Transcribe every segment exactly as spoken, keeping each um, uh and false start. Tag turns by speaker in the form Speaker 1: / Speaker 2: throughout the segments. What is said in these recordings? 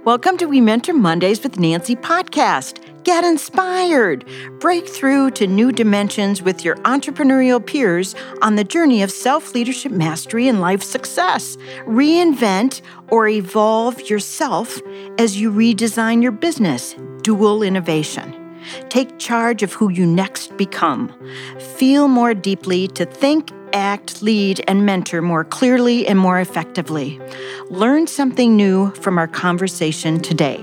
Speaker 1: Welcome to We Mentor Mondays with Nancy podcast. Get inspired. Break through to new dimensions with your entrepreneurial peers on the journey of self-leadership mastery and life success. Reinvent or evolve yourself as you redesign your business. Dual innovation. Take charge of who you next become. Feel more deeply to think, act, lead, and mentor more clearly and more effectively. Learn something new from our conversation today.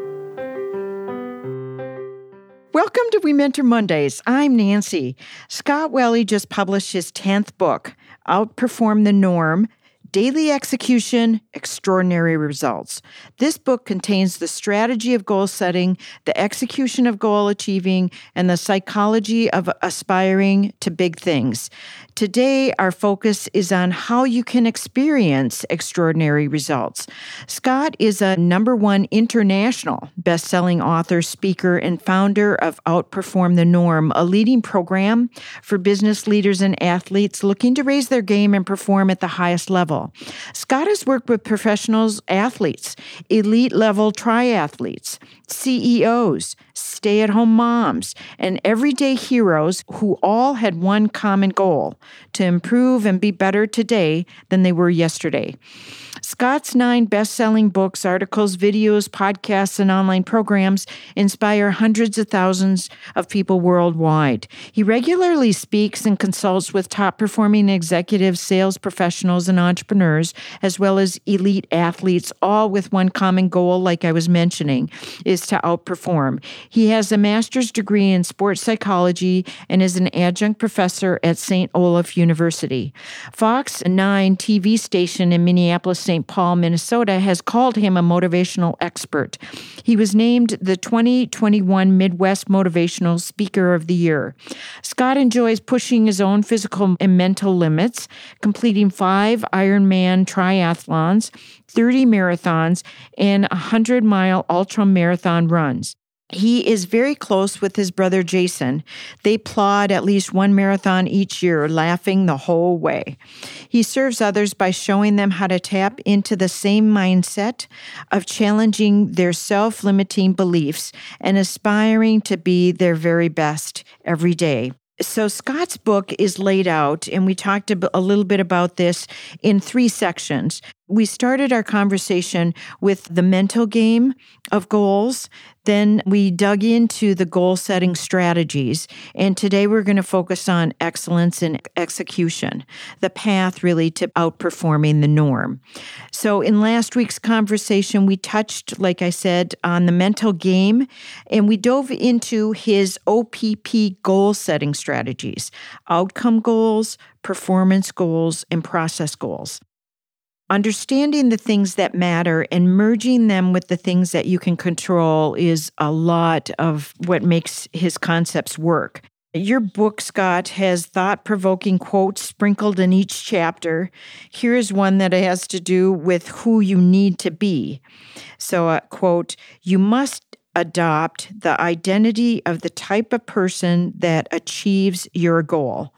Speaker 1: Welcome to We Mentor Mondays. I'm Nancy. Scott Welle just published his tenth book, Outperform the Norm, Daily Execution, Extraordinary Results. This book contains the strategy of goal setting, the execution of goal achieving, and the psychology of aspiring to big things. Today, our focus is on how you can experience extraordinary results. Scott is a number one international best-selling author, speaker, and founder of Outperform the Norm, a leading program for business leaders and athletes looking to raise their game and perform at the highest level. Scott has worked with professionals, athletes, elite-level triathletes, C E Os, stay-at-home moms, and everyday heroes who all had one common goal: to improve and be better today than they were yesterday. Scott's nine best-selling books, articles, videos, podcasts, and online programs inspire hundreds of thousands of people worldwide. He regularly speaks and consults with top-performing executives, sales professionals, and entrepreneurs, as well as elite athletes, all with one common goal, like I was mentioning, is to outperform. He has a master's degree in sports psychology and is an adjunct professor at Saint Olaf University. Fox nine T V station in Minneapolis, Saint Paul, Minnesota, has called him a motivational expert. He was named the twenty twenty-one Midwest Motivational Speaker of the Year. Scott enjoys pushing his own physical and mental limits, completing five Ironman triathlons, thirty marathons, and one hundred mile ultra-marathon runs. He is very close with his brother Jason. They plod at least one marathon each year, laughing the whole way. He serves others by showing them how to tap into the same mindset of challenging their self-limiting beliefs and aspiring to be their very best every day. So Scott's book is laid out, and we talked a little bit about this in three sections. We started our conversation with the mental game of goals. Then we dug into the goal-setting strategies. And today we're going to focus on excellence in execution, the path really to outperforming the norm. So in last week's conversation, we touched, like I said, on the mental game, and we dove into his O P P goal-setting strategies: outcome goals, performance goals, and process goals. Understanding the things that matter and merging them with the things that you can control is a lot of what makes his concepts work. Your book, Scott, has thought-provoking quotes sprinkled in each chapter. Here is one that has to do with who you need to be. So, uh, quote, "You must adopt the identity of the type of person that achieves your goal."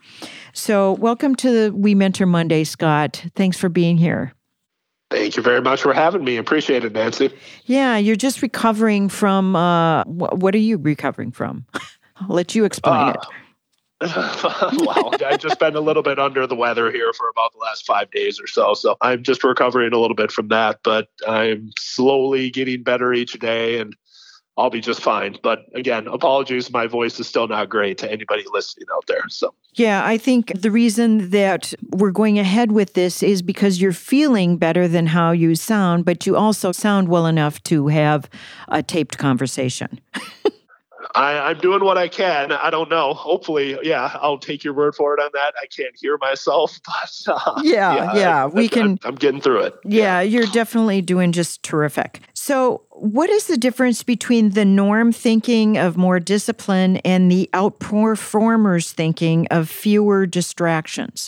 Speaker 1: So welcome to the We Mentor Monday, Scott. Thanks for being here.
Speaker 2: Thank you very much for having me. Appreciate it, Nancy.
Speaker 1: Yeah, you're just recovering from, uh, wh- what are you recovering from? I'll let you explain
Speaker 2: uh, it. Well, I've just been a little bit under the weather here for about the last five days or so. So I'm just recovering a little bit from that, but I'm slowly getting better each day, and I'll be just fine. But again, apologies. My voice is still not great to anybody listening out there. So
Speaker 1: yeah, I think the reason that we're going ahead with this is because you're feeling better than how you sound, but you also sound well enough to have a taped conversation.
Speaker 2: I, I'm doing what I can. I don't know. Hopefully, yeah, I'll take your word for it on that. I can't hear myself, but uh,
Speaker 1: yeah, yeah, yeah, we
Speaker 2: I,
Speaker 1: can.
Speaker 2: I'm, I'm getting through it.
Speaker 1: Yeah, yeah, you're definitely doing just terrific. So what is the difference between the norm thinking of more discipline and the outperformers thinking of fewer distractions?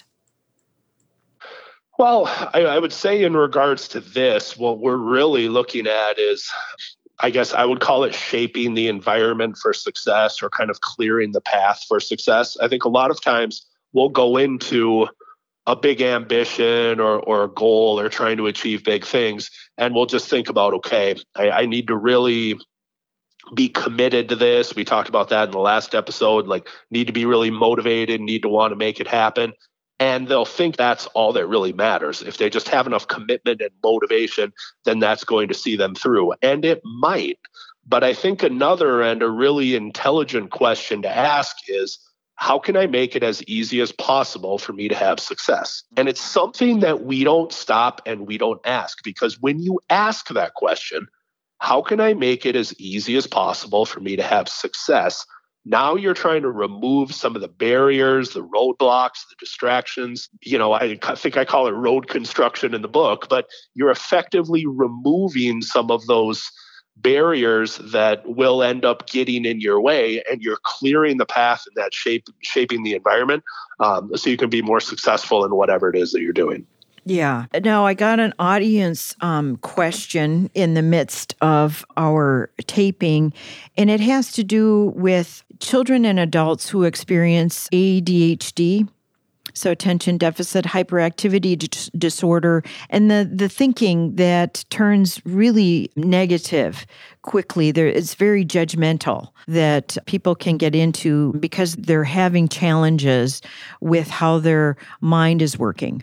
Speaker 2: Well, I, I would say in regards to this, what we're really looking at is, I guess I would call it shaping the environment for success, or kind of clearing the path for success. I think a lot of times we'll go into a big ambition or, or a goal or trying to achieve big things. And we'll just think about, okay, I, I need to really be committed to this. We talked about that in the last episode, like need to be really motivated, need to want to make it happen. And they'll think that's all that really matters. If they just have enough commitment and motivation, then that's going to see them through. And it might. But I think another and a really intelligent question to ask is, how can I make it as easy as possible for me to have success? And it's something that we don't stop and we don't ask, because when you ask that question, how can I make it as easy as possible for me to have success? Now you're trying to remove some of the barriers, the roadblocks, the distractions. You know, I think I call it road construction in the book, but you're effectively removing some of those barriers that will end up getting in your way, and you're clearing the path and that shape, shaping the environment um, so you can be more successful in whatever it is that you're doing.
Speaker 1: Yeah. Now, I got an audience um, question in the midst of our taping, and it has to do with children and adults who experience A D H D, so attention deficit hyperactivity dis- disorder, and the, the thinking that turns really negative quickly. There, it's very judgmental that people can get into because they're having challenges with how their mind is working.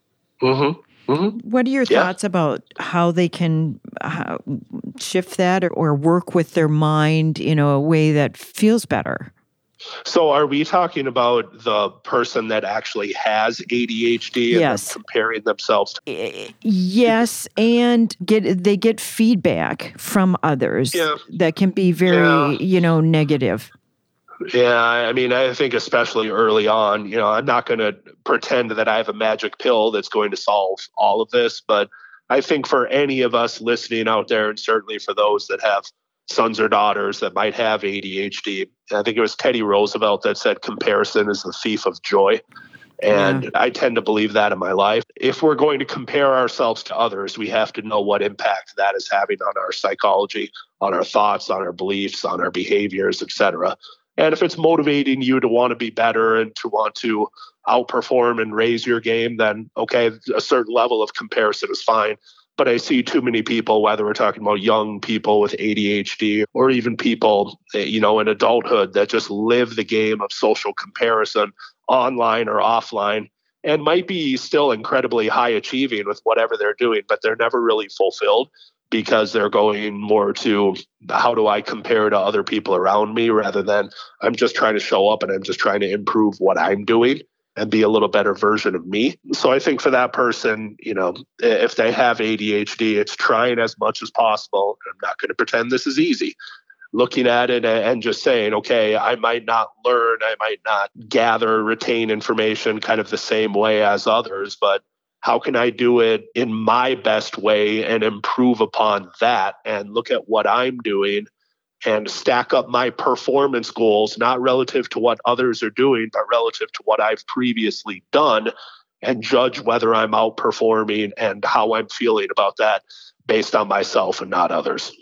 Speaker 2: Mm-hmm. Mm-hmm.
Speaker 1: What are your
Speaker 2: yeah.
Speaker 1: thoughts about how they can uh, shift that or, or work with their mind in a way that feels better?
Speaker 2: So are we talking about the person that actually has A D H D and
Speaker 1: yes.
Speaker 2: them comparing themselves to?
Speaker 1: Yes, and get they get feedback from others
Speaker 2: yeah.
Speaker 1: that can be very, yeah. you know, negative.
Speaker 2: Yeah, I mean, I think especially early on, you know, I'm not going to pretend that I have a magic pill that's going to solve all of this, but I think for any of us listening out there, and certainly for those that have sons or daughters that might have A D H D, I think it was Teddy Roosevelt that said comparison is the thief of joy. And yeah. I tend to believe that in my life. If we're going to compare ourselves to others, we have to know what impact that is having on our psychology, on our thoughts, on our beliefs, on our behaviors, et cetera. And if it's motivating you to want to be better and to want to outperform and raise your game, then okay, a certain level of comparison is fine. But I see too many people, whether we're talking about young people with A D H D or even people, you know, in adulthood that just live the game of social comparison online or offline and might be still incredibly high achieving with whatever they're doing, but they're never really fulfilled because they're going more to how do I compare to other people around me rather than I'm just trying to show up and I'm just trying to improve what I'm doing and be a little better version of me. So I think for that person, you know, if they have A D H D, it's trying as much as possible. I'm not going to pretend this is easy. Looking at it and just saying, okay, I might not learn, I might not gather, retain information kind of the same way as others, but how can I do it in my best way and improve upon that and look at what I'm doing and stack up my performance goals, not relative to what others are doing, but relative to what I've previously done, and judge whether I'm outperforming and how I'm feeling about that based on myself and not others.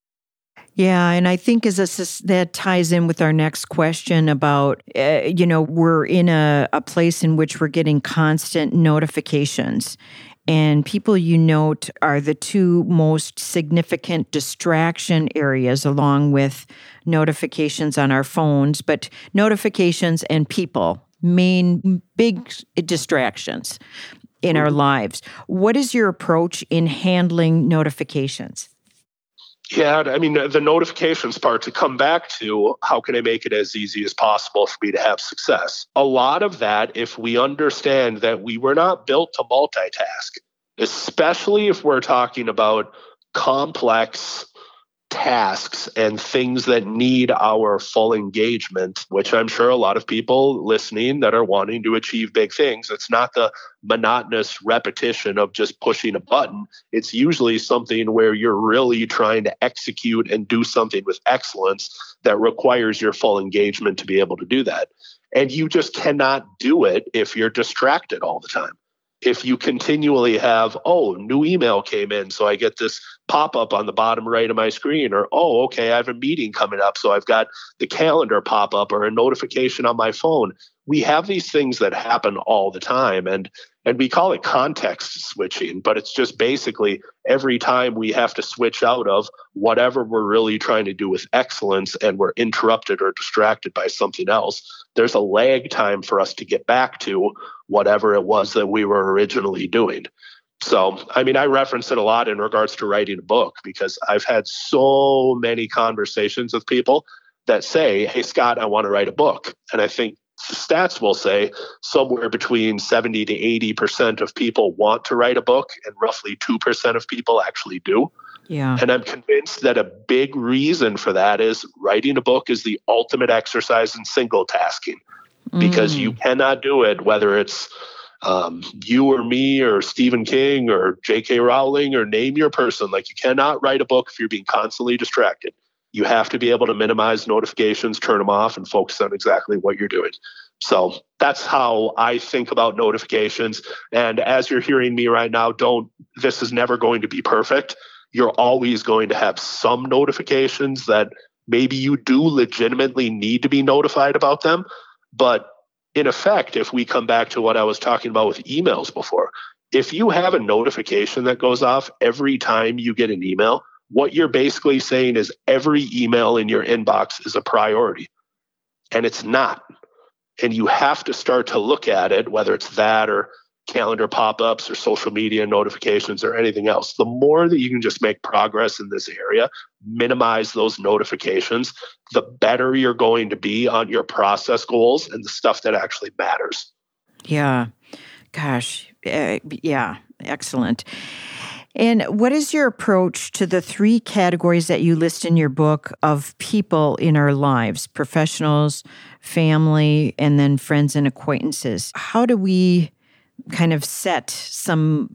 Speaker 1: Yeah, and I think as a, that ties in with our next question about, uh, you know, we're in a, a place in which we're getting constant notifications. And people you note are the two most significant distraction areas along with notifications on our phones, but notifications and people, main big distractions in our lives. What is your approach in handling notifications?
Speaker 2: Yeah, I mean, the notifications part, to come back to how can I make it as easy as possible for me to have success? A lot of that, if we understand that we were not built to multitask, especially if we're talking about complex tasks and things that need our full engagement, which I'm sure a lot of people listening that are wanting to achieve big things, it's not the monotonous repetition of just pushing a button. It's usually something where you're really trying to execute and do something with excellence that requires your full engagement to be able to do that. And you just cannot do it if you're distracted all the time. If you continually have, oh, new email came in, so I get this pop-up on the bottom right of my screen, or, oh, okay, I have a meeting coming up, so I've got the calendar pop-up or a notification on my phone. we have these things that happen all the time. And and we call it context switching, but it's just basically every time we have to switch out of whatever we're really trying to do with excellence and we're interrupted or distracted by something else, there's a lag time for us to get back to whatever it was that we were originally doing. So, I mean, I reference it a lot in regards to writing a book because I've had so many conversations with people that say, hey, Scott, I want to write a book. And I think the stats will say somewhere between seventy to eighty percent of people want to write a book and roughly two percent of people actually do.
Speaker 1: Yeah.
Speaker 2: And I'm convinced that a big reason for that is writing a book is the ultimate exercise in single tasking because mm. you cannot do it, whether it's um, you or me or Stephen King or J K Rowling or name your person. Like you cannot write a book if you're being constantly distracted. You have to be able to minimize notifications, turn them off, and focus on exactly what you're doing. So that's how I think about notifications. And as you're hearing me right now, don't, this is never going to be perfect. You're always going to have some notifications that maybe you do legitimately need to be notified about them. But in effect, if we come back to what I was talking about with emails before, if you have a notification that goes off every time you get an email, what you're basically saying is every email in your inbox is a priority, and it's not. And you have to start to look at it, whether it's that or calendar pop-ups or social media notifications or anything else. The more that you can just make progress in this area, minimize those notifications, the better you're going to be on your process goals and the stuff that actually matters.
Speaker 1: Yeah. Gosh. Uh, yeah. Excellent. And what is your approach to the three categories that you list in your book of people in our lives, professionals, family, and then friends and acquaintances? How do we kind of set some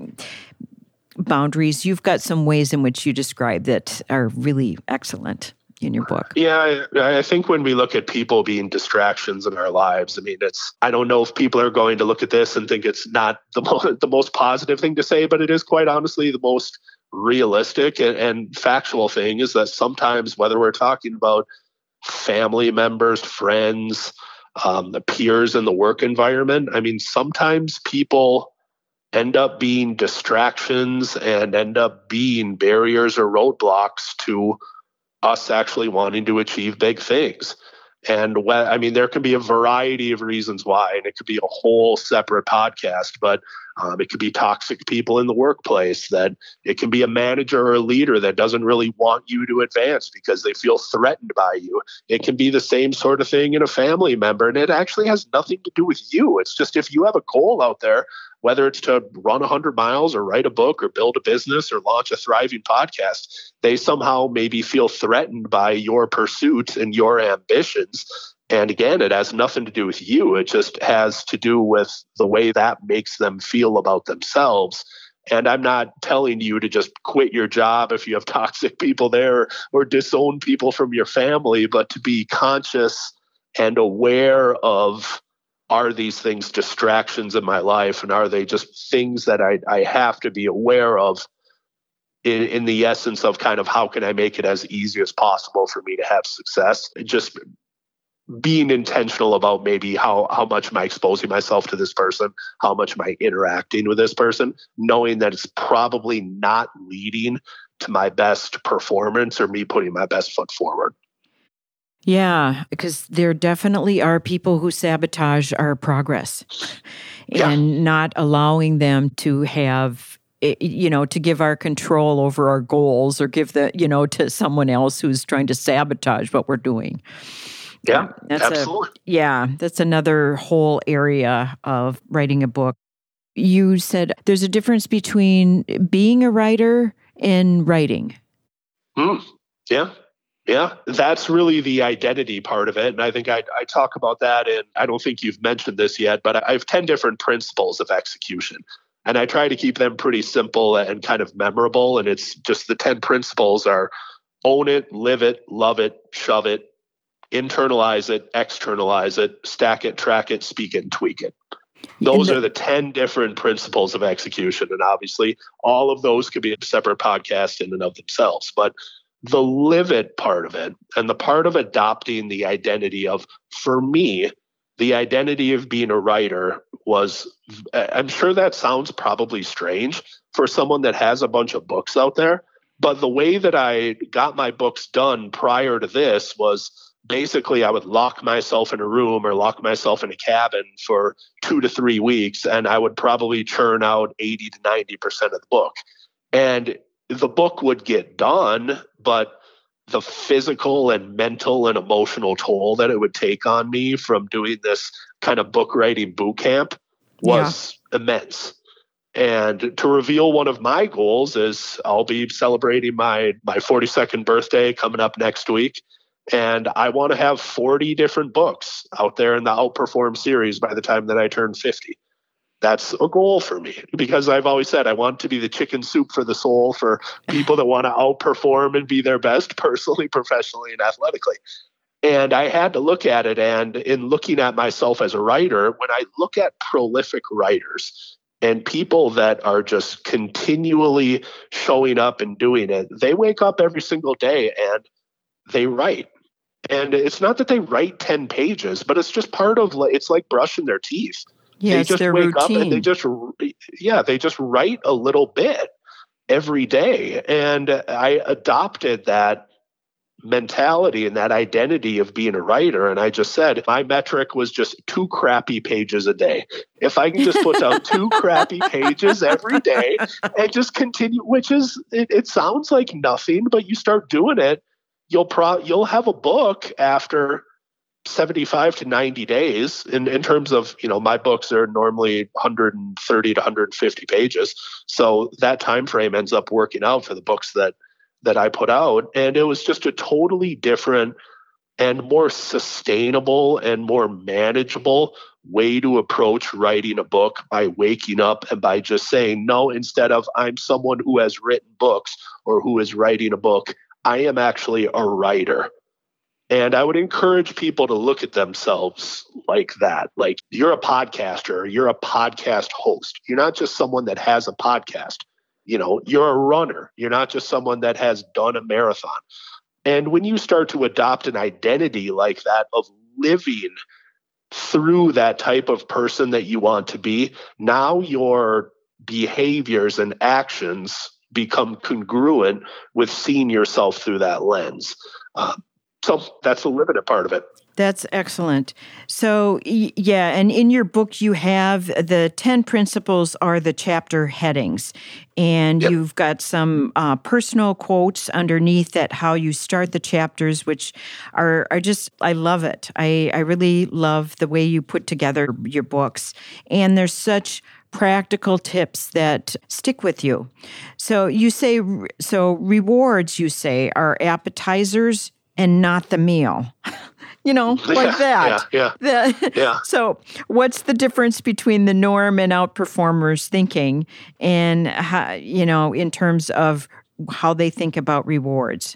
Speaker 1: boundaries? You've got some ways in which you describe that are really excellent in your book.
Speaker 2: Yeah, I, I think when we look at people being distractions in our lives, I mean, it's, I don't know if people are going to look at this and think it's not the, mo- the most positive thing to say, but it is quite honestly the most realistic and, and factual thing is that sometimes, whether we're talking about family members, friends, um, the peers in the work environment, I mean, sometimes people end up being distractions and end up being barriers or roadblocks to us actually wanting to achieve big things. And when, I mean, there can be a variety of reasons why, and it could be a whole separate podcast, but um, it could be toxic people in the workplace, that it can be a manager or a leader that doesn't really want you to advance because they feel threatened by you. It can be the same sort of thing in a family member, and it actually has nothing to do with you. It's just if you have a goal out there, whether it's to run one hundred miles or write a book or build a business or launch a thriving podcast, they somehow maybe feel threatened by your pursuit and your ambitions. And again, it has nothing to do with you. It just has to do with the way that makes them feel about themselves. And I'm not telling you to just quit your job if you have toxic people there or disown people from your family, but to be conscious and aware of, are these things distractions in my life? And are they just things that I, I have to be aware of in, in the essence of kind of how can I make it as easy as possible for me to have success? Just being intentional about maybe how, how much am I exposing myself to this person? How much am I interacting with this person? Knowing that it's probably not leading to my best performance or me putting my best foot forward.
Speaker 1: Yeah, because there definitely are people who sabotage our progress
Speaker 2: yeah.
Speaker 1: and not allowing them to have, you know, to give our control over our goals or give the, you know, to someone else who's trying to sabotage what we're doing.
Speaker 2: Yeah,
Speaker 1: that's
Speaker 2: absolutely.
Speaker 1: A, yeah, that's another whole area of writing a book. You said there's a difference between being a writer and writing.
Speaker 2: Mm, yeah. Yeah, that's really the identity part of it. And I think I, I talk about that, and I don't think you've mentioned this yet, but I have ten different principles of execution. And I try to keep them pretty simple and kind of memorable. And it's just the ten principles are own it, live it, love it, shove it, internalize it, externalize it, stack it, track it, speak it, and tweak it. Those the, are the ten different principles of execution. And obviously, all of those could be a separate podcast in and of themselves. But the live it part of it and the part of adopting the identity of, for me, the identity of being a writer was, I'm sure that sounds probably strange for someone that has a bunch of books out there, but the way that I got my books done prior to this was basically I would lock myself in a room or lock myself in a cabin for two to three weeks, and I would probably churn out eighty to ninety percent of the book. And the book would get done, but the physical and mental and emotional toll that it would take on me from doing this kind of book writing boot camp was yeah. immense. And to reveal one of my goals is I'll be celebrating my, my forty-second birthday coming up next week. And I want to have forty different books out there in the Outperform series by the time that I turn fifty. That's a goal for me because I've always said I want to be the chicken soup for the soul for people that want to outperform and be their best personally, professionally, and athletically. And I had to look at it. And in looking at myself as a writer, when I look at prolific writers and people that are just continually showing up and doing it, they wake up every single day and they write. And it's not that they write ten pages, but it's just part of, it's like brushing their teeth.
Speaker 1: Yeah,
Speaker 2: they just
Speaker 1: their
Speaker 2: wake
Speaker 1: routine.
Speaker 2: up and they just, yeah, they just write a little bit every day. And I adopted that mentality and that identity of being a writer. And I just said, my metric was just two crappy pages a day. If I can just put out two crappy pages every day and just continue, which is, it, it sounds like nothing, but you start doing it, you'll pro you'll have a book after seventy-five to ninety days in, in terms of, you know, my books are normally one hundred thirty to one hundred fifty pages. So that time frame ends up working out for the books that, that I put out. And it was just a totally different and more sustainable and more manageable way to approach writing a book by waking up and by just saying, no, instead of I'm someone who has written books or who is writing a book, I am actually a writer. And I would encourage people to look at themselves like that. Like you're a podcaster, you're a podcast host. You're not just someone that has a podcast. You know, you're a runner. You're not just someone that has done a marathon. And when you start to adopt an identity like that of living through that type of person that you want to be, now your behaviors and actions become congruent with seeing yourself through that lens. Uh, So that's the limited part of it.
Speaker 1: That's excellent. So, yeah, and in your book, you have the ten principles are the chapter headings, and yep. you've got some uh, personal quotes underneath that, how you start the chapters, which are, are just, I love it. I, I really love the way you put together your books, and there's such practical tips that stick with you. So you say, so rewards, you say, are appetizers and not the meal, you know, like
Speaker 2: yeah,
Speaker 1: that.
Speaker 2: Yeah, yeah,
Speaker 1: the,
Speaker 2: yeah.
Speaker 1: So what's the difference between the norm and outperformers thinking and, how, you know, in terms of how they think about rewards?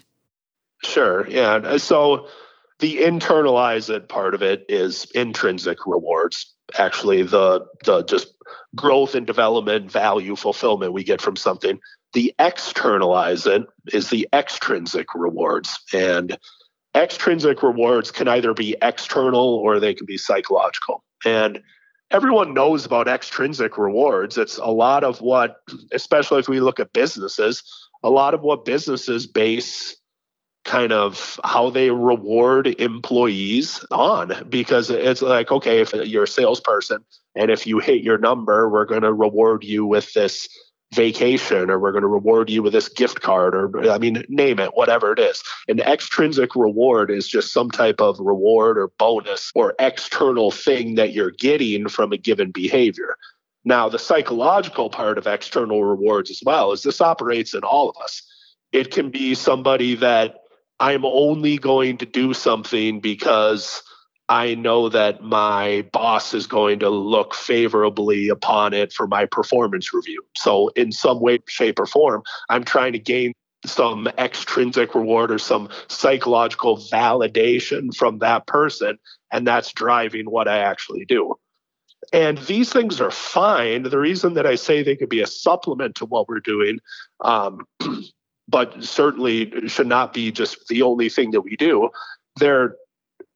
Speaker 2: Sure, yeah. So the internalize it part of it is intrinsic rewards. Actually, the the just growth and development, value, fulfillment we get from something. The externalize it is the extrinsic rewards. And extrinsic rewards can either be external or they can be psychological. And everyone knows about extrinsic rewards. It's a lot of what, especially if we look at businesses, a lot of what businesses base kind of how they reward employees on, because it's like, okay, if you're a salesperson and if you hit your number, we're going to reward you with this vacation, or we're going to reward you with this gift card, or I mean, name it, whatever it is. An extrinsic reward is just some type of reward or bonus or external thing that you're getting from a given behavior. Now, the psychological part of external rewards as well is this operates in all of us. It can be somebody that I'm only going to do something because I know that my boss is going to look favorably upon it for my performance review. So in some way, shape, or form, I'm trying to gain some extrinsic reward or some psychological validation from that person, and that's driving what I actually do. And these things are fine. The reason that I say they could be a supplement to what we're doing, um, but certainly should not be just the only thing that we do, they're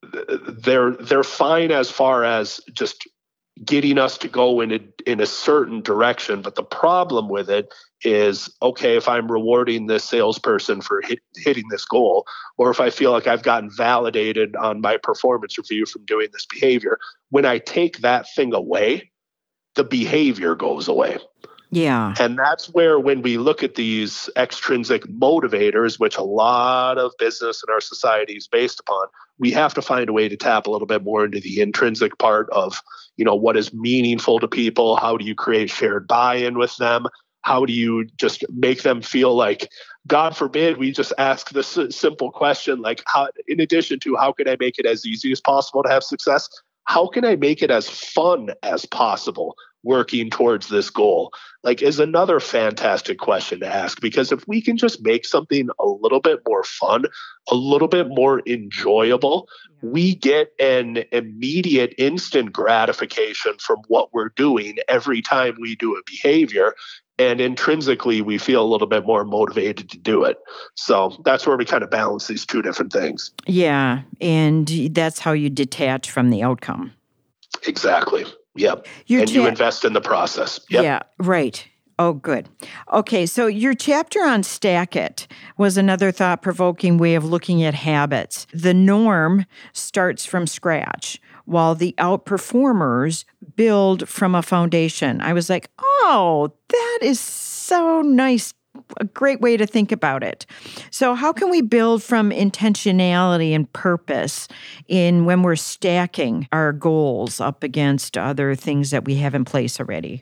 Speaker 2: they're they're fine as far as just getting us to go in a, in a certain direction. But the problem with it is, okay, if I'm rewarding this salesperson for hit, hitting this goal, or if I feel like I've gotten validated on my performance review from doing this behavior, when I take that thing away, the behavior goes away.
Speaker 1: Yeah.
Speaker 2: And that's where, when we look at these extrinsic motivators, which a lot of business in our society is based upon, we have to find a way to tap a little bit more into the intrinsic part of, you know, what is meaningful to people? How do you create shared buy-in with them? How do you just make them feel like, God forbid, we just ask this simple question, like, how, in addition to how can I make it as easy as possible to have success, how can I make it as fun as possible working towards this goal? Like, is another fantastic question to ask, because if we can just make something a little bit more fun, a little bit more enjoyable, we get an immediate instant gratification from what we're doing every time we do a behavior. And intrinsically, we feel a little bit more motivated to do it. So that's where we kind of balance these two different things.
Speaker 1: Yeah. And that's how you detach from the outcome.
Speaker 2: Exactly. Yep.
Speaker 1: Your
Speaker 2: and
Speaker 1: cha-
Speaker 2: you invest in the process. Yep.
Speaker 1: Yeah, right. Oh, good. Okay, so your chapter on Stack It was another thought-provoking way of looking at habits. The norm starts from scratch, while the outperformers build from a foundation. I was like, oh, that is so nice. A great way to think about it. So how can we build from intentionality and purpose in when we're stacking our goals up against other things that we have in place already?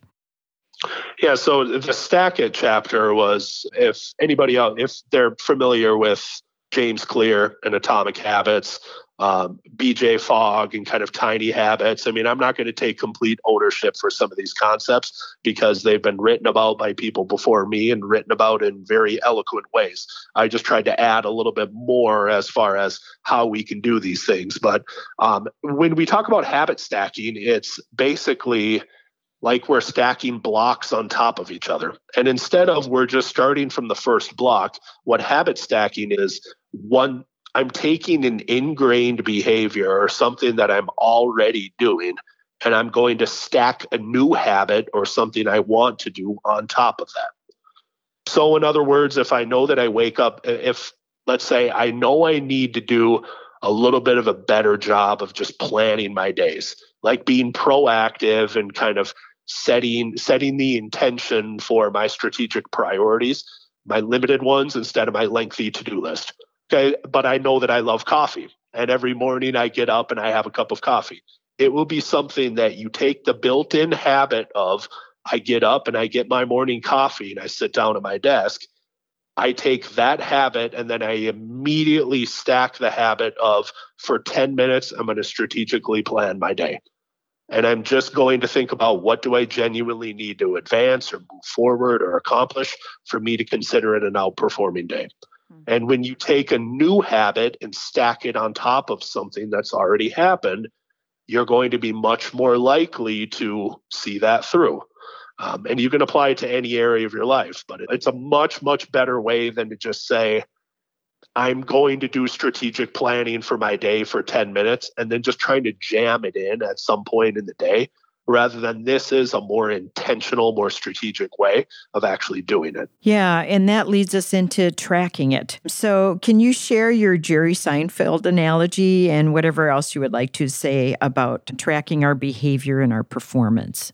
Speaker 2: Yeah, so the Stack It chapter was, if anybody else, if they're familiar with James Clear and Atomic Habits, um, B J Fogg and kind of Tiny Habits. I mean, I'm not going to take complete ownership for some of these concepts because they've been written about by people before me and written about in very eloquent ways. I just tried to add a little bit more as far as how we can do these things. But um, when we talk about habit stacking, it's basically like we're stacking blocks on top of each other. And instead of we're just starting from the first block, what habit stacking is, one, I'm taking an ingrained behavior or something that I'm already doing, and I'm going to stack a new habit or something I want to do on top of that. So in other words, if I know that I wake up, if let's say I know I need to do a little bit of a better job of just planning my days, like being proactive and kind of setting setting the intention for my strategic priorities, my limited ones instead of my lengthy to-do list. Okay, but I know that I love coffee, and every morning I get up and I have a cup of coffee. It will be something that you take the built-in habit of, I get up and I get my morning coffee and I sit down at my desk. I take that habit and then I immediately stack the habit of, for ten minutes, I'm going to strategically plan my day. And I'm just going to think about, what do I genuinely need to advance or move forward or accomplish for me to consider it an outperforming day. Mm-hmm. And when you take a new habit and stack it on top of something that's already happened, you're going to be much more likely to see that through. Um, and you can apply it to any area of your life, but it's a much, much better way than to just say, I'm going to do strategic planning for my day for ten minutes and then just trying to jam it in at some point in the day, rather than this is a more intentional, more strategic way of actually doing it.
Speaker 1: Yeah, and that leads us into tracking it. So can you share your Jerry Seinfeld analogy and whatever else you would like to say about tracking our behavior and our performance?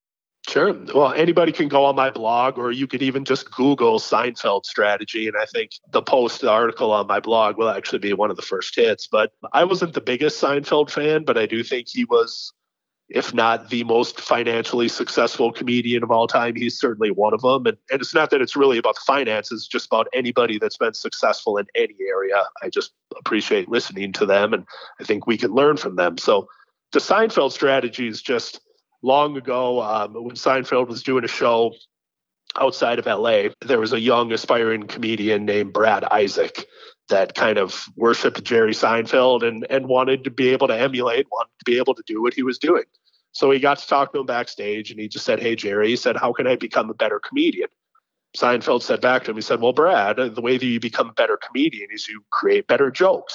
Speaker 2: Sure. Well, anybody can go on my blog, or you could even just Google Seinfeld strategy. And I think the post, the article on my blog will actually be one of the first hits. But I wasn't the biggest Seinfeld fan, but I do think he was, if not the most financially successful comedian of all time, he's certainly one of them. And, and it's not that it's really about the finances, it's just about anybody that's been successful in any area. I just appreciate listening to them, and I think we can learn from them. So the Seinfeld strategy is just, long ago, um, when Seinfeld was doing a show outside of L A, there was a young aspiring comedian named Brad Isaac that kind of worshiped Jerry Seinfeld and, and wanted to be able to emulate, wanted to be able to do what he was doing. So he got to talk to him backstage, and he just said, "Hey, Jerry," he said, "how can I become a better comedian?" Seinfeld said back to him, he said, "Well, Brad, the way that you become a better comedian is you create better jokes."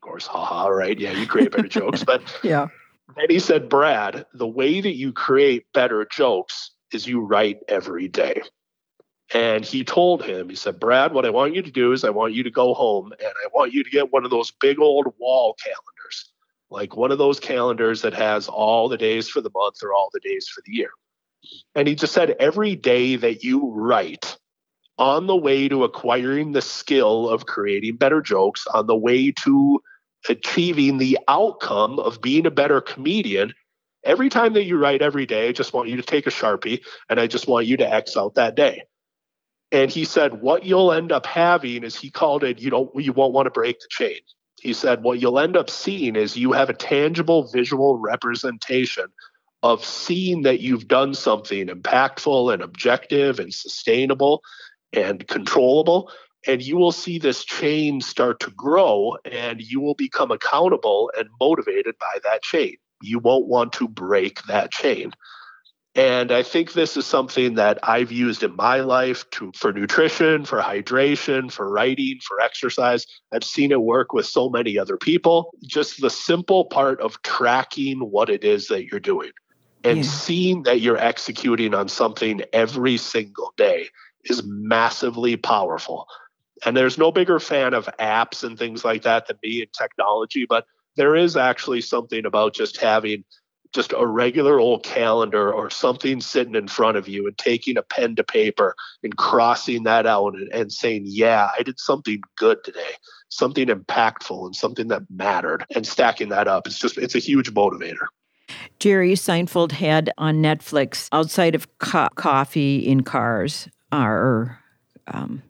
Speaker 2: course, haha, right? Yeah, you create better jokes. But
Speaker 1: Yeah.
Speaker 2: then he said, Brad, the way that you create better jokes is you write every day. And he told him, he said, Brad, what I want you to do is I want you to go home and I want you to get one of those big old wall calendars, like one of those calendars that has all the days for the month or all the days for the year. And he just said, every day that you write on the way to acquiring the skill of creating better jokes, on the way to achieving the outcome of being a better comedian, every time that you write every day, I just want you to take a Sharpie and I just want you to X out that day. And he said, what you'll end up having is, he called it, you don't, you won't want to break the chain. He said, what you'll end up seeing is you have a tangible visual representation of seeing that you've done something impactful and objective and sustainable and controllable. And you will see this chain start to grow and you will become accountable and motivated by that chain. You won't want to break that chain. And I think this is something that I've used in my life to, for nutrition, for hydration, for writing, for exercise. I've seen it work with so many other people. Just the simple part of tracking what it is that you're doing and yeah. seeing that you're executing on something every single day is massively powerful. And there's no bigger fan of apps and things like that than me in technology, but there is actually something about just having just a regular old calendar or something sitting in front of you and taking a pen to paper and crossing that out and, and saying, yeah, I did something good today, something impactful and something that mattered, and stacking that up. It's just, it's a huge motivator.
Speaker 1: Jerry Seinfeld had on Netflix, outside of co- coffee in cars, or um,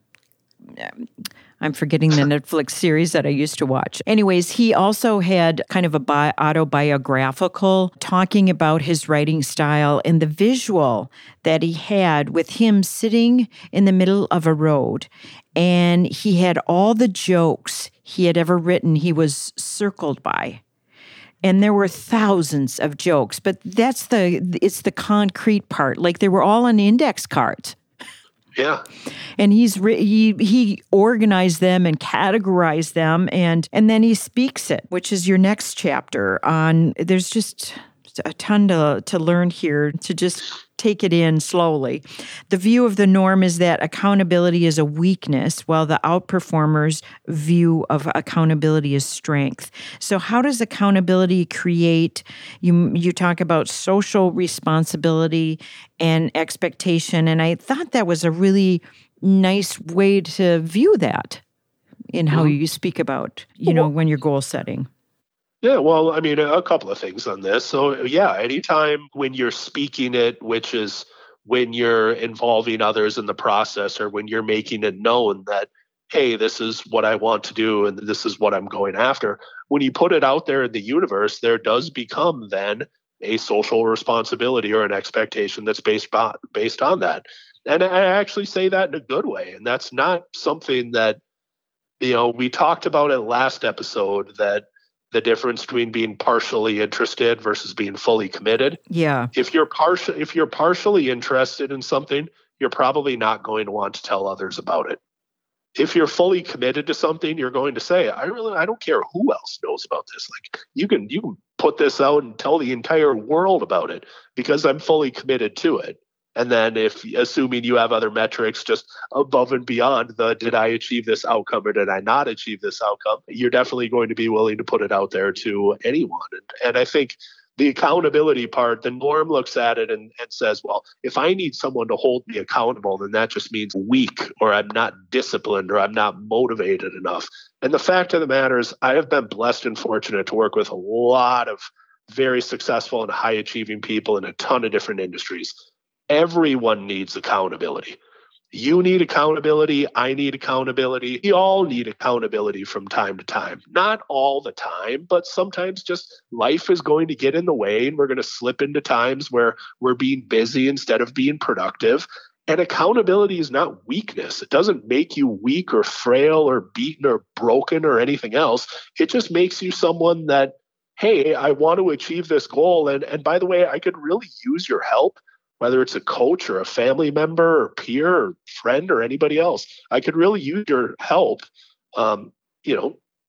Speaker 1: I'm forgetting the Netflix series that I used to watch. Anyways, he also had kind of a bi- autobiographical talking about his writing style and the visual that he had with him sitting in the middle of a road. And he had all the jokes he had ever written, he was circled by. And there were thousands of jokes, but that's the, it's the concrete part. Like they were all on index cards.
Speaker 2: Yeah.
Speaker 1: And he's re- he he organized them and categorized them, and and then he speaks it, which is your next chapter on. There's just a ton to to learn here, to just take it in slowly. The view of the norm is that accountability is a weakness, while the outperformers' view of accountability is strength. So how does accountability create, you, you talk about social responsibility and expectation, and I thought that was a really nice way to view that in how mm-hmm. you speak about, you know, when you're goal setting.
Speaker 2: Yeah, well, I mean, a couple of things on this. So, yeah, anytime when you're speaking it, which is when you're involving others in the process, or when you're making it known that, hey, this is what I want to do and this is what I'm going after, when you put it out there in the universe, there does become then a social responsibility or an expectation that's based on, based on that. And I actually say that in a good way. And that's not something that, you know, we talked about it last episode, that the difference between being partially interested versus being fully committed.
Speaker 1: Yeah.
Speaker 2: If you're partial, if you're partially interested in something, you're probably not going to want to tell others about it. If you're fully committed to something, you're going to say, I really, I don't care who else knows about this. Like you can, you can put this out and tell the entire world about it because I'm fully committed to it. And then if, assuming you have other metrics just above and beyond the, did I achieve this outcome or did I not achieve this outcome, you're definitely going to be willing to put it out there to anyone. And, and I think the accountability part, the norm looks at it and, and says, well, if I need someone to hold me accountable, then that just means weak, or I'm not disciplined, or I'm not motivated enough. And the fact of the matter is, I have been blessed and fortunate to work with a lot of very successful and high achieving people in a ton of different industries. Everyone needs accountability. You need accountability. I need accountability. We all need accountability from time to time. Not all the time, but sometimes just life is going to get in the way and we're going to slip into times where we're being busy instead of being productive. And accountability is not weakness. It doesn't make you weak or frail or beaten or broken or anything else. It just makes you someone that, hey, I want to achieve this goal. And, and by the way, I could really use your help. Whether it's a coach or a family member or peer or friend or anybody else, I could really use your help, um, you know,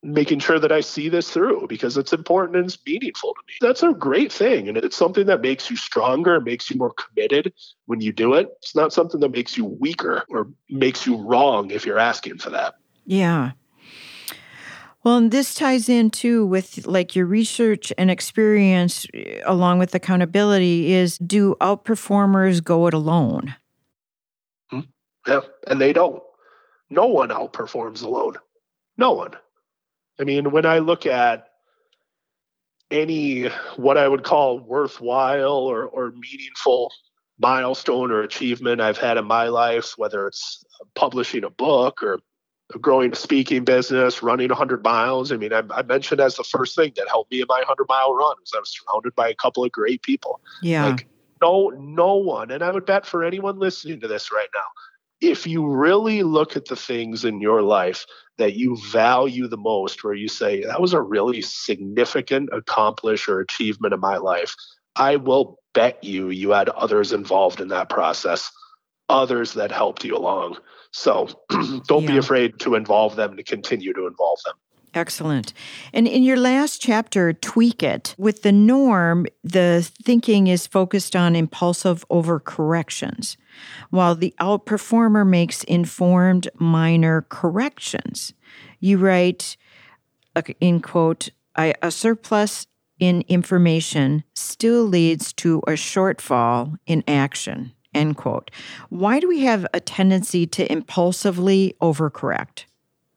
Speaker 2: making sure that I see this through because it's important and it's meaningful to me. That's a great thing. And it's something that makes you stronger, makes you more committed when you do it. It's not something that makes you weaker or makes you wrong if you're asking for that.
Speaker 1: Yeah. Well, and this ties in too with like your research and experience along with accountability is, do outperformers go it alone?
Speaker 2: Hmm. Yeah, and they don't. No one outperforms alone. No one. I mean, when I look at any, what I would call worthwhile or, or meaningful milestone or achievement I've had in my life, whether it's publishing a book or growing a speaking business, running one hundred miles. I mean, I, I mentioned as the first thing that helped me in my one hundred mile run was I was surrounded by a couple of great people.
Speaker 1: Yeah.
Speaker 2: Like no, no one, and I would bet for anyone listening to this right now, if you really look at the things in your life that you value the most, where you say, that was a really significant accomplishment or achievement in my life, I will bet you you had others involved in that process, others that helped you along. So don't
Speaker 1: yeah.
Speaker 2: be afraid to involve them, to continue to involve them.
Speaker 1: Excellent. And in your last chapter, Tweak It, with the norm, the thinking is focused on impulsive overcorrections, while the outperformer makes informed minor corrections. You write, in quote, a surplus in information still leads to a shortfall in action, end quote. Why do we have a tendency to impulsively overcorrect?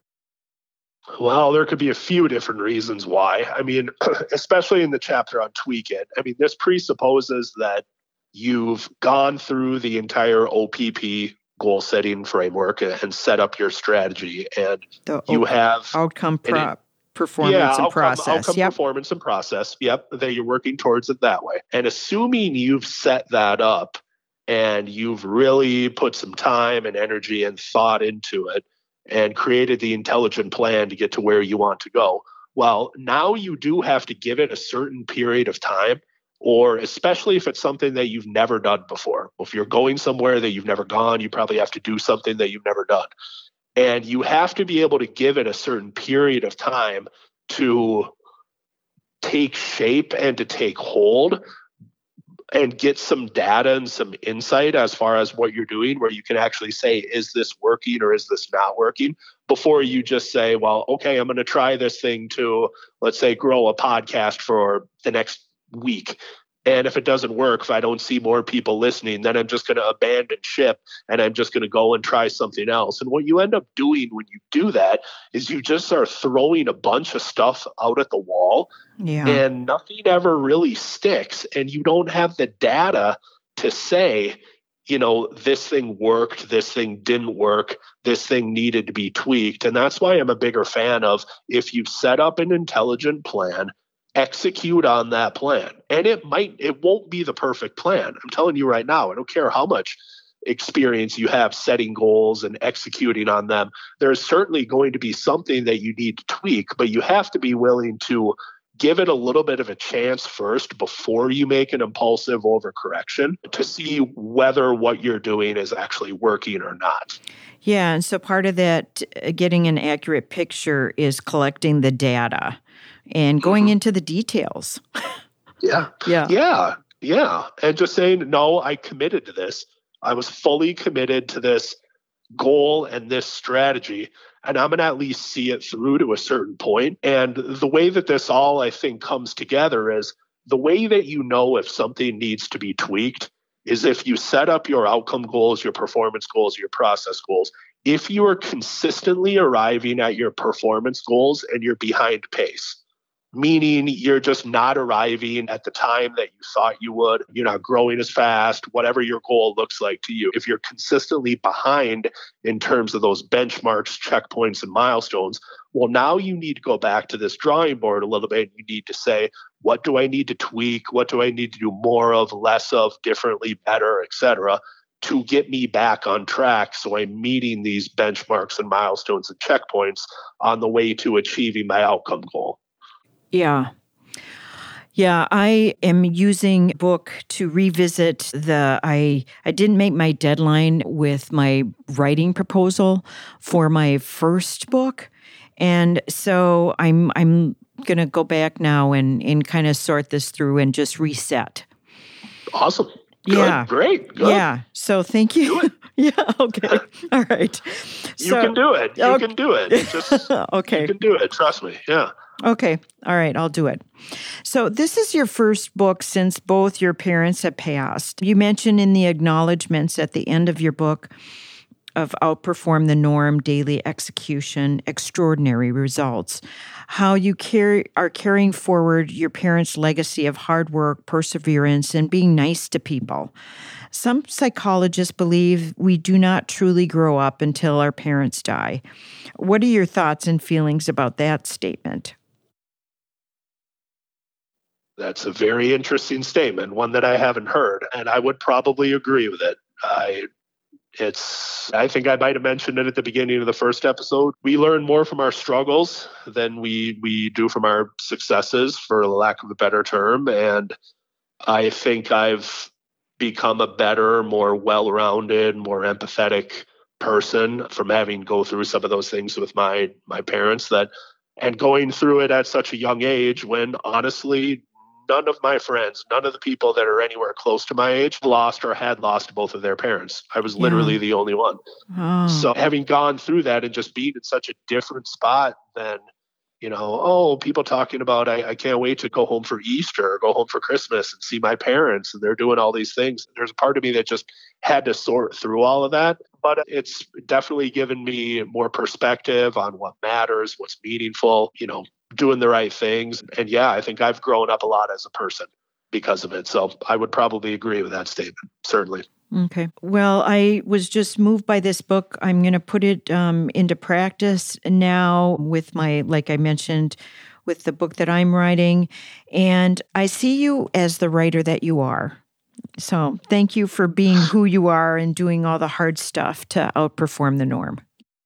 Speaker 2: Well, there could be a few different reasons why. I mean, especially in the chapter on Tweak It, I mean, this presupposes that you've gone through the entire O P P goal setting framework and set up your strategy, and
Speaker 1: the
Speaker 2: you
Speaker 1: o-
Speaker 2: have
Speaker 1: outcome pro-
Speaker 2: an,
Speaker 1: performance
Speaker 2: yeah,
Speaker 1: and
Speaker 2: outcome,
Speaker 1: process.
Speaker 2: Outcome
Speaker 1: yep.
Speaker 2: performance and process. Yep, that you're working towards it that way. And assuming you've set that up and you've really put some time and energy and thought into it, and created the intelligent plan to get to where you want to go. Well, now you do have to give it a certain period of time, or especially if it's something that you've never done before. If you're going somewhere that you've never gone, you probably have to do something that you've never done. And you have to be able to give it a certain period of time to take shape and to take hold and get some data and some insight as far as what you're doing, where you can actually say, is this working or is this not working? Before you just say, well, okay, I'm going to try this thing to, let's say, grow a podcast for the next week. And if it doesn't work, if I don't see more people listening, then I'm just going to abandon ship and I'm just going to go and try something else. And what you end up doing when you do that is you just are throwing a bunch of stuff out at the wall,
Speaker 1: yeah.
Speaker 2: and nothing ever really sticks. And you don't have the data to say, you know, this thing worked, this thing didn't work, this thing needed to be tweaked. And that's why I'm a bigger fan of, if you set up an intelligent plan, execute on that plan. And it might, it won't be the perfect plan. I'm telling you right now, I don't care how much experience you have setting goals and executing on them. There's certainly going to be something that you need to tweak, but you have to be willing to give it a little bit of a chance first before you make an impulsive overcorrection to see whether what you're doing is actually working or not.
Speaker 1: Yeah, and so part of that, uh, getting an accurate picture, is collecting the data and going mm-hmm. into the details.
Speaker 2: yeah.
Speaker 1: Yeah.
Speaker 2: Yeah. Yeah. And just saying, no, I committed to this. I was fully committed to this goal and this strategy, and I'm going to at least see it through to a certain point. And the way that this all, I think, comes together is the way that you know if something needs to be tweaked is if you set up your outcome goals, your performance goals, your process goals. If you are consistently arriving at your performance goals and you're behind pace, meaning you're just not arriving at the time that you thought you would, you're not growing as fast, whatever your goal looks like to you. If you're consistently behind in terms of those benchmarks, checkpoints, and milestones, well, now you need to go back to this drawing board a little bit. You need to say, what do I need to tweak? What do I need to do more of, less of, differently, better, et cetera, to get me back on track so I'm meeting these benchmarks and milestones and checkpoints on the way to achieving my outcome goal.
Speaker 1: Yeah. Yeah, I am using book to revisit the, I, I didn't make my deadline with my writing proposal for my first book. And so I'm I'm going to go back now and, and kind of sort this through and just reset.
Speaker 2: Awesome. Good.
Speaker 1: Yeah.
Speaker 2: Great. Good.
Speaker 1: Yeah. So thank you.
Speaker 2: Do it.
Speaker 1: Yeah. Okay. All right.
Speaker 2: You
Speaker 1: So,
Speaker 2: can do it. You
Speaker 1: okay.
Speaker 2: can do it. Just,
Speaker 1: okay.
Speaker 2: You can do it. Trust me. Yeah.
Speaker 1: Okay. All right. I'll do it. So this is your first book since both your parents have passed. You mentioned in the acknowledgments at the end of your book of Outperform the Norm, Daily Execution, Extraordinary Results, how you carry, are carrying forward your parents' legacy of hard work, perseverance, and being nice to people. Some psychologists believe we do not truly grow up until our parents die. What are your thoughts and feelings about that statement?
Speaker 2: That's a very interesting statement, one that I haven't heard, and I would probably agree with it. I It's, I think I might have mentioned it at the beginning of the first episode. We learn more from our struggles than we, we do from our successes, for lack of a better term. And I think I've become a better, more well-rounded, more empathetic person from having go through some of those things with my, my parents, that, and going through it at such a young age when honestly, none of my friends, none of the people that are anywhere close to my age lost or had lost both of their parents. I was literally yeah. the only one. Oh. So having gone through that and just being in such a different spot than, you know, oh, people talking about, I, I can't wait to go home for Easter or go home for Christmas and see my parents, and they're doing all these things. There's a part of me that just had to sort through all of that. But it's definitely given me more perspective on what matters, what's meaningful, you know, doing the right things. And yeah, I think I've grown up a lot as a person because of it. So I would probably agree with that statement, certainly.
Speaker 1: Okay. Well, I was just moved by this book. I'm going to put it um, into practice now with my, like I mentioned, with the book that I'm writing. And I see you as the writer that you are. So thank you for being who you are and doing all the hard stuff to outperform the norm.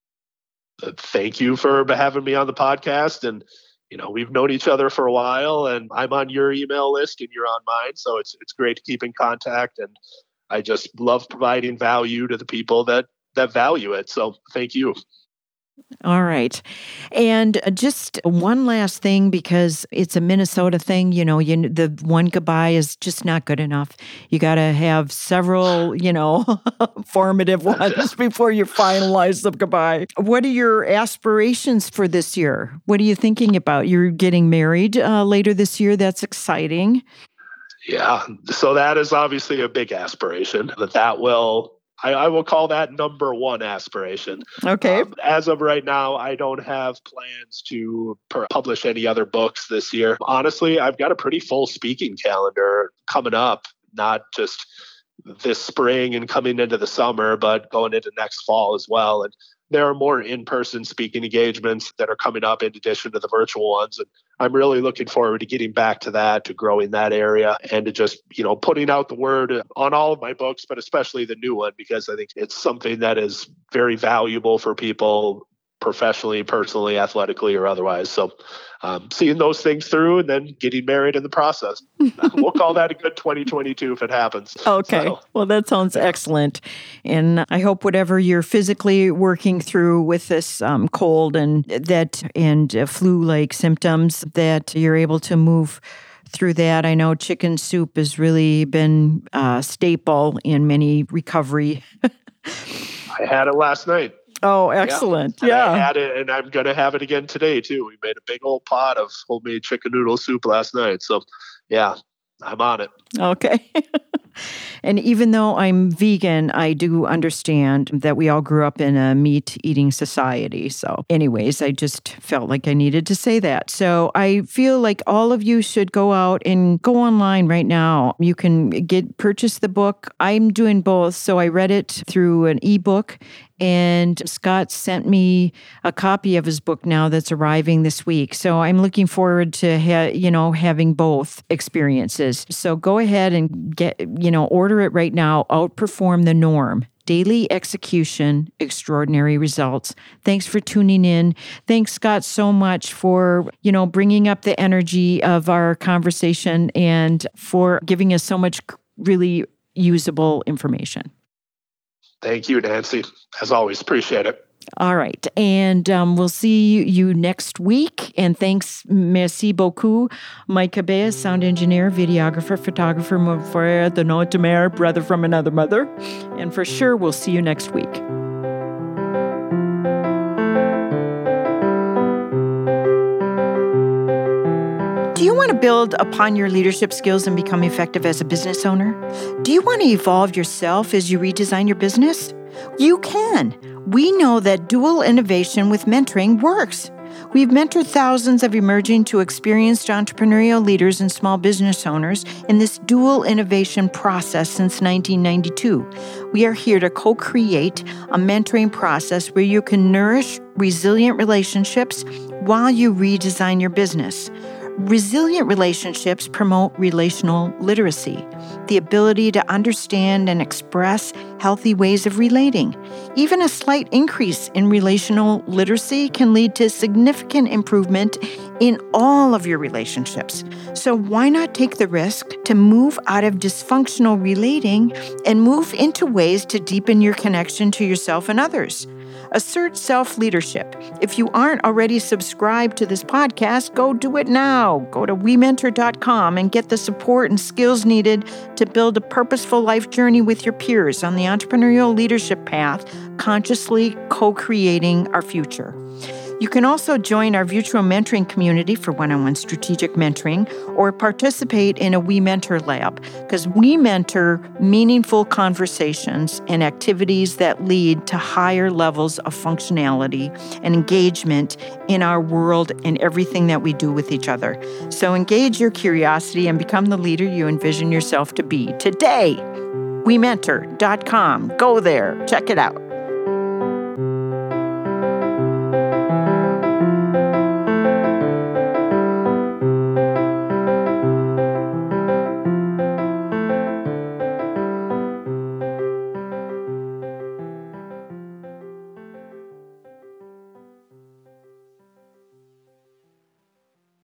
Speaker 2: Thank you for having me on the podcast. And you know, we've known each other for a while, and I'm on your email list and you're on mine. So it's it's great to keep in contact. And I just love providing value to the people that, that value it. So thank you.
Speaker 1: All right. And just one last thing, because it's a Minnesota thing, you know, you, the one goodbye is just not good enough. You got to have several, you know, formative ones before you finalize the goodbye. What are your aspirations for this year? What are you thinking about? You're getting married uh, later this year. That's exciting.
Speaker 2: Yeah. So that is obviously a big aspiration, that that will... I, I will call that number one aspiration.
Speaker 1: Okay.
Speaker 2: Um, as of right now, I don't have plans to per- publish any other books this year. Honestly, I've got a pretty full speaking calendar coming up, not just this spring and coming into the summer, but going into next fall as well. And there are more in-person speaking engagements that are coming up in addition to the virtual ones. And I'm really looking forward to getting back to that, to growing that area, and to just, you know, putting out the word on all of my books, but especially the new one, because I think it's something that is very valuable for people professionally, personally, athletically, or otherwise. So um, seeing those things through and then getting married in the process. We'll call that a good twenty twenty-two if it happens.
Speaker 1: Okay. So, well, that sounds yeah. excellent. And I hope whatever you're physically working through with this um, cold and that and uh, flu-like symptoms, that you're able to move through that. I know chicken soup has really been a staple in many recovery.
Speaker 2: I had it last night.
Speaker 1: Oh, excellent.
Speaker 2: Yeah.
Speaker 1: yeah.
Speaker 2: I had it, and I'm going to have it again today, too. We made a big old pot of homemade chicken noodle soup last night. So, yeah, I'm on it.
Speaker 1: Okay. And even though I'm vegan, I do understand that we all grew up in a meat-eating society. So anyways, I just felt like I needed to say that. So I feel like all of you should go out and go online right now. You can get purchase the book. I'm doing both. So I read it through an ebook, and Scott sent me a copy of his book now that's arriving this week. So I'm looking forward to, ha- you know, having both experiences. So go ahead and get, you know, order it right now. Outperform the Norm. Daily Execution, Extraordinary Results. Thanks for tuning in. Thanks, Scott, so much for, you know, bringing up the energy of our conversation and for giving us so much really usable information.
Speaker 2: Thank you, Nancy. As always, appreciate it.
Speaker 1: All right. And um, we'll see you next week. And thanks, merci beaucoup, Mike Cabez, sound engineer, videographer, photographer, mon frère de notre mère, brother from another mother. And for sure, we'll see you next week. Do you want to build upon your leadership skills and become effective as a business owner? Do you want to evolve yourself as you redesign your business? You can. We know that dual innovation with mentoring works. We've mentored thousands of emerging to experienced entrepreneurial leaders and small business owners in this dual innovation process since nineteen ninety-two. We are here to co-create a mentoring process where you can nourish resilient relationships while you redesign your business. Resilient relationships promote relational literacy, the ability to understand and express healthy ways of relating. Even a slight increase in relational literacy can lead to significant improvement in all of your relationships. So why not take the risk to move out of dysfunctional relating and move into ways to deepen your connection to yourself and others? Assert self-leadership. If you aren't already subscribed to this podcast, go do it now. Go to we mentor dot com and get the support and skills needed to build a purposeful life journey with your peers on the entrepreneurial leadership path, consciously co-creating our future. You can also join our virtual mentoring community for one-on-one strategic mentoring or participate in a We Mentor Lab, because we mentor meaningful conversations and activities that lead to higher levels of functionality and engagement in our world and everything that we do with each other. So engage your curiosity and become the leader you envision yourself to be today. we mentor dot com. Go there. Check it out.